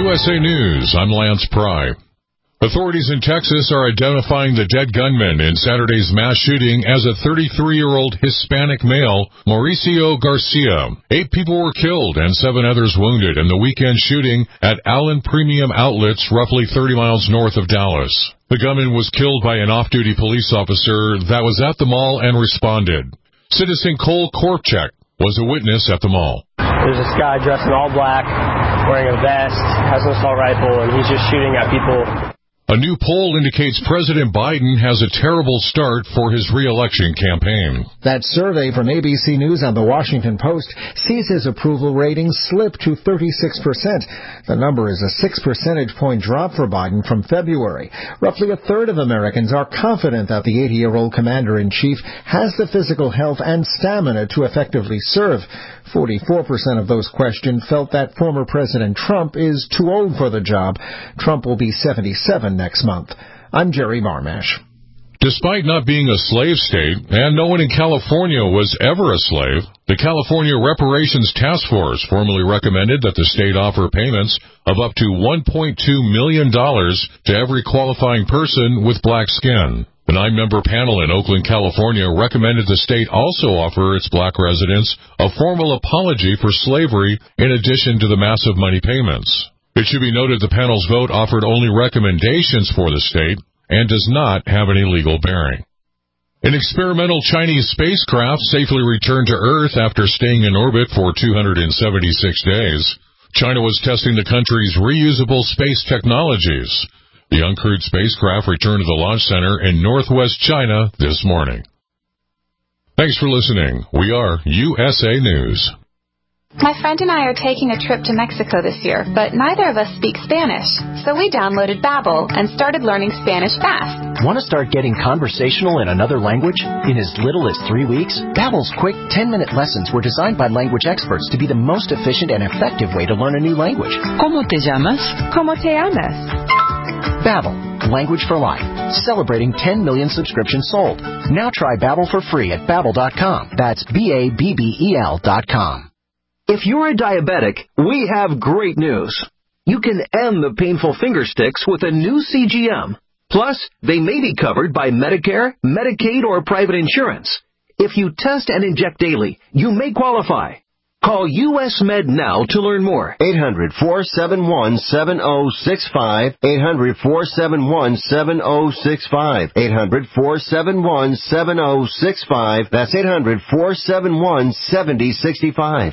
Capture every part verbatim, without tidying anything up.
U S A News, I'm Lance Pry. Authorities in Texas are identifying the dead gunman in Saturday's mass shooting as a thirty-three-year-old Hispanic male, Mauricio Garcia. Eight people were killed and seven others wounded in the weekend shooting at Allen Premium Outlets, roughly thirty miles north of Dallas. The gunman was killed by an off-duty police officer that was at the mall and responded. Citizen Cole Korpchak was a witness at the mall. There's this guy dressed in all black, wearing a vest, has an assault rifle, and he's just shooting at people. A new poll indicates President Biden has a terrible start for his re-election campaign. That survey from A B C News and The Washington Post sees his approval rating slip to thirty-six percent. The number is a six percentage point drop for Biden from February. Roughly a third of Americans are confident that the eighty-year-old commander-in-chief has the physical health and stamina to effectively serve. forty-four percent of those questioned felt that former President Trump is too old for the job. Trump will be seventy-seven next month. I'm Jerry Marmash. Despite not being a slave state, and no one in California was ever a slave, the California Reparations Task Force formally recommended that the state offer payments of up to one point two million dollars to every qualifying person with black skin. The nine-member panel in Oakland, California, recommended the state also offer its black residents a formal apology for slavery in addition to the massive money payments. It should be noted the panel's vote offered only recommendations for the state and does not have any legal bearing. An experimental Chinese spacecraft safely returned to Earth after staying in orbit for two hundred seventy-six days. China was testing the country's reusable space technologies. The uncrewed spacecraft returned to the launch center in northwest China this morning. Thanks for listening. We are U S A News. My friend and I are taking a trip to Mexico this year, but neither of us speak Spanish. So we downloaded Babbel and started learning Spanish fast. Want to start getting conversational in another language in as little as three weeks? Babbel's quick ten-minute lessons were designed by language experts to be the most efficient and effective way to learn a new language. ¿Cómo te llamas? ¿Cómo te llamas? Babbel, language for life, celebrating ten million subscriptions sold. Now try Babbel for free at babbel dot com. That's B A B B E L dot com. If you're a diabetic, we have great news. You can end the painful finger sticks with a new C G M. Plus, they may be covered by Medicare, Medicaid, or private insurance. If you test and inject daily, you may qualify. Call U S Med now to learn more. eight hundred, four seven one, seven oh six five. eight hundred, four seven one, seven oh six five. eight hundred, four seven one, seven oh six five. That's eight hundred, four seven one, seven oh six five.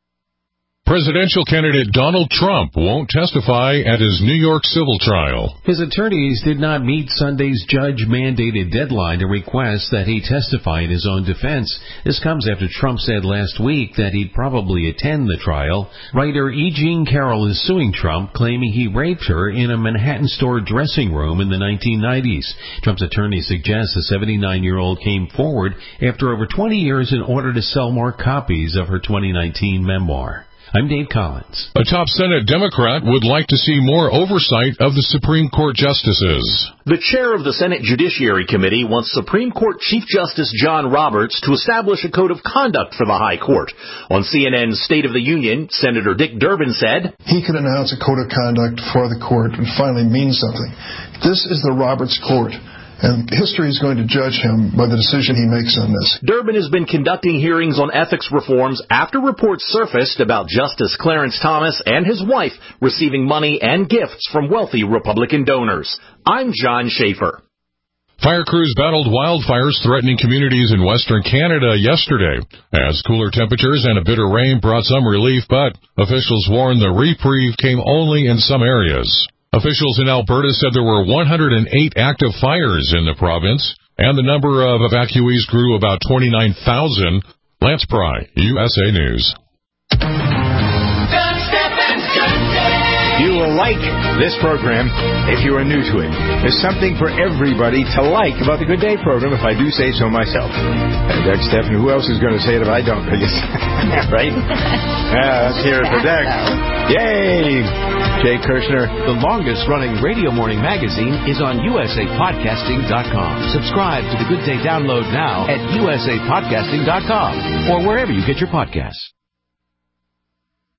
Presidential candidate Donald Trump won't testify at his New York civil trial. His attorneys did not meet Sunday's judge-mandated deadline to request that he testify in his own defense. This comes after Trump said last week that he'd probably attend the trial. Writer E. Jean Carroll is suing Trump, claiming he raped her in a Manhattan store dressing room in the nineteen nineties. Trump's attorney suggests the seventy-nine-year-old came forward after over twenty years in order to sell more copies of her twenty nineteen memoir. I'm Dave Collins. A top Senate Democrat would like to see more oversight of the Supreme Court justices. The chair of the Senate Judiciary Committee wants Supreme Court Chief Justice John Roberts to establish a code of conduct for the High Court. On C N N's State of the Union, Senator Dick Durbin said, he could announce a code of conduct for the court and finally mean something. This is the Roberts Court. And history is going to judge him by the decision he makes on this. Durbin has been conducting hearings on ethics reforms after reports surfaced about Justice Clarence Thomas and his wife receiving money and gifts from wealthy Republican donors. I'm John Schaefer. Fire crews battled wildfires threatening communities in western Canada yesterday, as cooler temperatures and a bitter rain brought some relief, but officials warned the reprieve came only in some areas. Officials in Alberta said there were one hundred eight active fires in the province, and the number of evacuees grew about twenty-nine thousand. Lance Pry, U S A News. You will like this program if you are new to it. There's something for everybody to like about the Good Day program, if I do say so myself. And Doug Stephan, who else is going to say it if I don't? I guess. Right? Yeah, let's hear it for Doug. Yay! Jay Kirshner. The longest-running radio morning magazine is on U S A podcasting dot com. Subscribe to the Good Day download now at U S A podcasting dot com or wherever you get your podcasts.